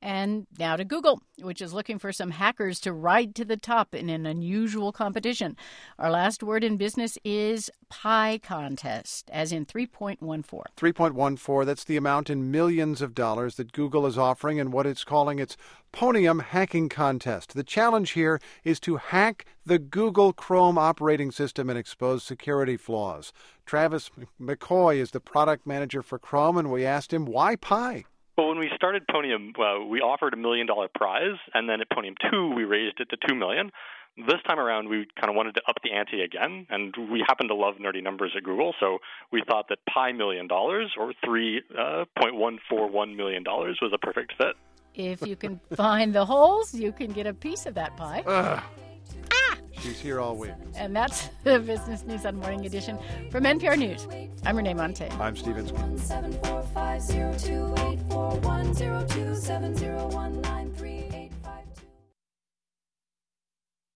And now to Google, which is looking for some hackers to ride to the top in an unusual competition. Our last word in business is pi contest, as in 3.14. 3.14, that's the amount in millions of dollars that Google is offering in what it's calling its Ponium hacking contest. The challenge here is to hack the Google Chrome operating system and expose security flaws. Travis McCoy is the product manager for Chrome, and we asked him, why pi? Well, when we started Ponium, we offered $1 million prize, and then at Ponium 2, we raised it to $2 million. This time around, we kind of wanted to up the ante again, and we happen to love nerdy numbers at Google, so we thought that pi $1 million, or $3.141 million, was a perfect fit. If you can find the holes, you can get a piece of that pie. She's here all week. And that's the Business News on Morning Edition from NPR News. I'm Renee Monte. I'm Steve Inskeep. 1-745-02841027019.